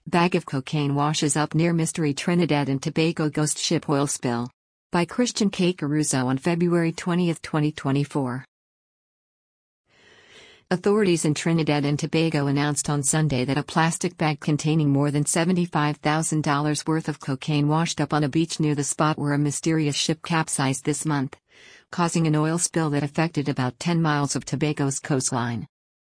Bag of cocaine washes up near mystery Trinidad and Tobago ghost ship oil spill. By Christian K. Caruso on February 20, 2024. Authorities in Trinidad and Tobago announced on Sunday that a plastic bag containing more than $75,000 worth of cocaine washed up on a beach near the spot where a mysterious ship capsized this month, causing an oil spill that affected about 10 miles of Tobago's coastline.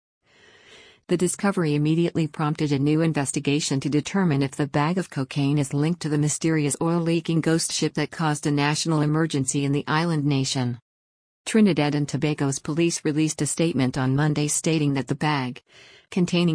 The discovery immediately prompted a new investigation to determine if the bag of cocaine is linked to the mysterious oil-leaking ghost ship that caused a national emergency in the island nation. Trinidad and Tobago's police released a statement on Monday stating that the bag, containing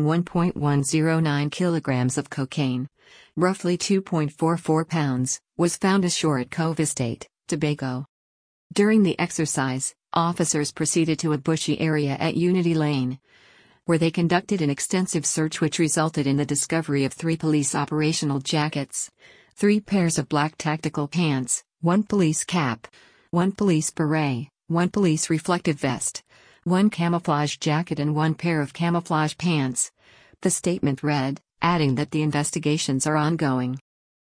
1.109 kilograms of cocaine, roughly 2.44 pounds, was found ashore at Cove Estate, Tobago. During the exercise, officers proceeded to a bushy area at Unity Lane, where they conducted an extensive search which resulted in the discovery of 3 police operational jackets, 3 pairs of black tactical pants, 1 police cap, 1 police beret, 1 police reflective vest, 1 camouflage jacket and 1 pair of camouflage pants, the statement read, adding that the investigations are ongoing.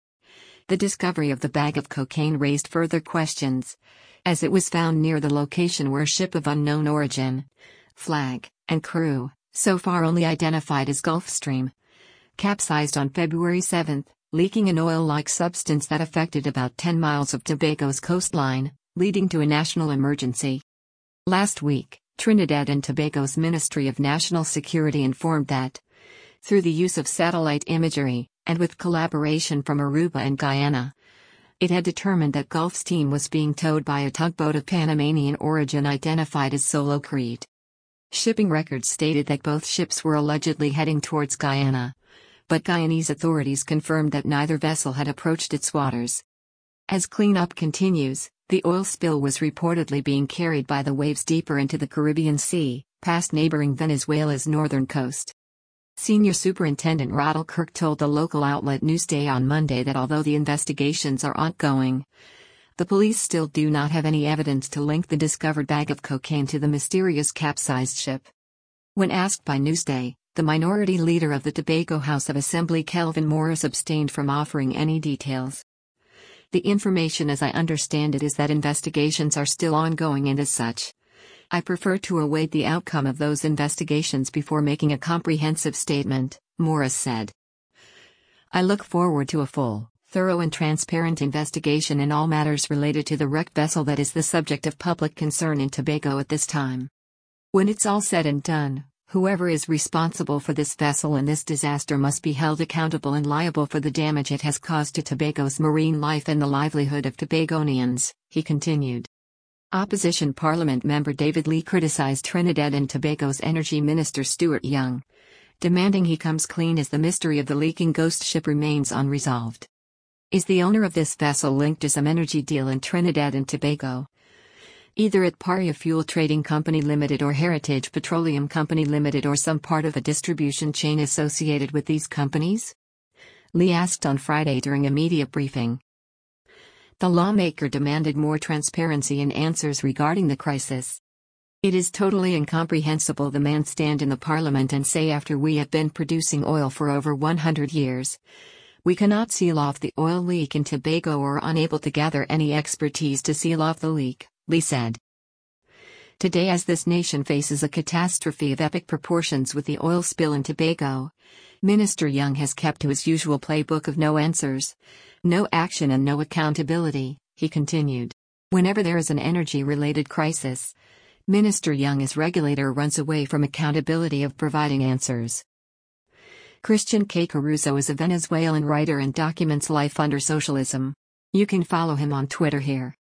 The discovery of the bag of cocaine raised further questions, as it was found near the location where a ship of unknown origin, flag, and crew, so far only identified as Gulfstream, capsized on February 7, leaking an oil-like substance that affected about 10 miles of Tobago's coastline, leading to a national emergency. Last week, Trinidad and Tobago's Ministry of National Security informed that, through the use of satellite imagery, and with collaboration from Aruba and Guyana, it had determined that Gulfstream was being towed by a tugboat of Panamanian origin identified as Solo Creed. Shipping records stated that both ships were allegedly heading towards Guyana, but Guyanese authorities confirmed that neither vessel had approached its waters. As cleanup continues, the oil spill was reportedly being carried by the waves deeper into the Caribbean Sea, past neighboring Venezuela's northern coast. Senior Superintendent Roddel Kirk told the local outlet Newsday on Monday that although the investigations are ongoing, the police still do not have any evidence to link the discovered bag of cocaine to the mysterious capsized ship. When asked by Newsday, the minority leader of the Tobago House of Assembly Kelvin Morris abstained from offering any details. The information as I understand it is that investigations are still ongoing and as such, I prefer to await the outcome of those investigations before making a comprehensive statement, Morris said. I look forward to a full, thorough and transparent investigation in all matters related to the wrecked vessel that is the subject of public concern in Tobago at this time. When it's all said and done, whoever is responsible for this vessel and this disaster must be held accountable and liable for the damage it has caused to Tobago's marine life and the livelihood of Tobagonians, he continued. Opposition Parliament member David Lee criticized Trinidad and Tobago's Energy Minister Stuart Young, demanding he comes clean as the mystery of the leaking ghost ship remains unresolved. Is the owner of this vessel linked to some energy deal in Trinidad and Tobago? Either at Paria Fuel Trading Company Limited or Heritage Petroleum Company Limited or some part of a distribution chain associated with these companies? Lee asked on Friday during a media briefing. The lawmaker demanded more transparency and answers regarding the crisis. It is totally incomprehensible the man stand in the parliament and say after we have been producing oil for over 100 years, we cannot seal off the oil leak in Tobago or are unable to gather any expertise to seal off the leak, Lee said. Today, as this nation faces a catastrophe of epic proportions with the oil spill in Tobago, Minister Young has kept to his usual playbook of no answers, no action and no accountability, he continued. Whenever there is an energy-related crisis, Minister Young as regulator runs away from accountability of providing answers. Christian K. Caruso is a Venezuelan writer and documents life under socialism. You can follow him on Twitter here.